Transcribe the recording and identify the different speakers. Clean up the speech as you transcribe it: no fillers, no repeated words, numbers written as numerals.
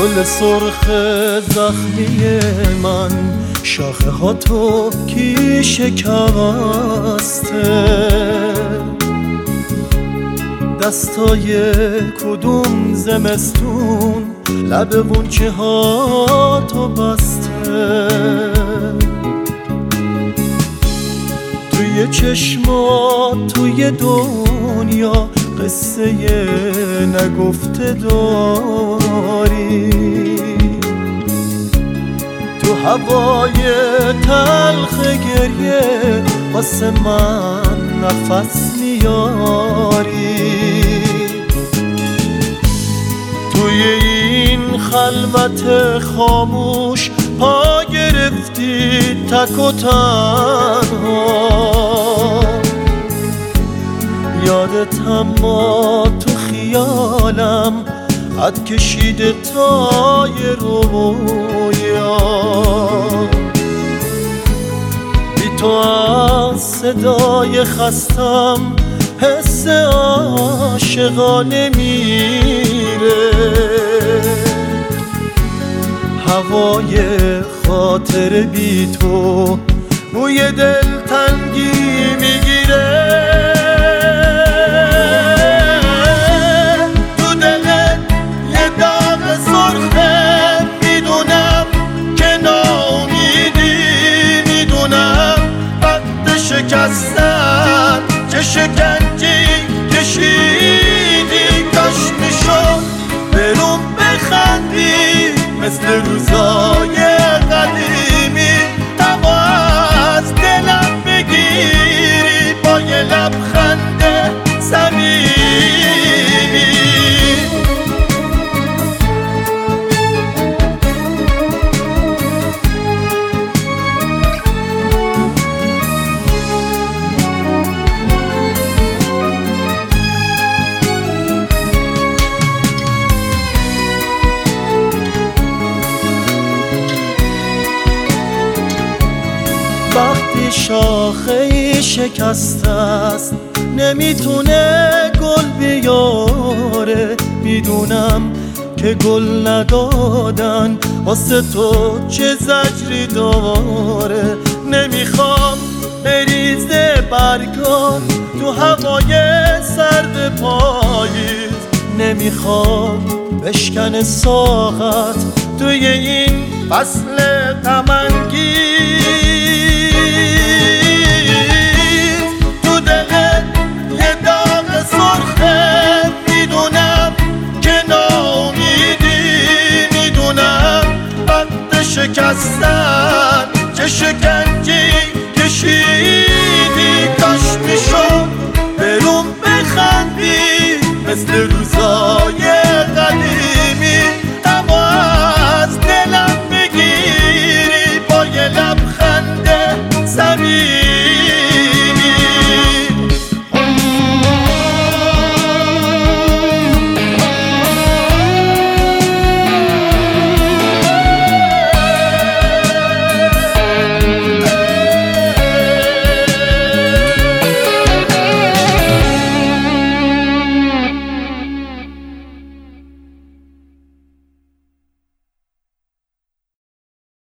Speaker 1: گل سرخ زخمی من شاخه ها تو کی شکسته؟ دستای کدوم زمستون لب غنچه ها تو بسته؟ توی چشمات توی دنیا قصه نگفته داری، تو هوای تلخ گریه واسه من نفس میاری. توی این خلوت خاموش پا گرفتی تک و تنها، یادت اما تو خیالم قد کشیده تا یه رویا. بی تو از صدای خستم حس عاشقانه میره، هوای خاطر بی تو بوی دلتنگی میگیره. تو دلت یه داغ سرخه، میدونم که ناامیدی، میدونم وقت شکستن چه شکنجی کشیدی. کاش میشد بروم بخندی مثل روزای قدیمی، اما از دلم بگیری با یه لبخند صمیمی. وقتی شاخه‌ای شکسته است نمیتونه گل بیاره، میدونم که گل ندادن واسه تو چه زجری داره. نمیخوام بریزه برگان تو هوای سرد پاییز، نمیخوام بشکنه ساغت توی این فصل غم‌انگیز. تو دلت یه داغ سرخه، میدونم که ناامیدی، میدونم وقت شکستن چه شکنجی کشیدی. کاش میشد بروم بخندی مثل روزای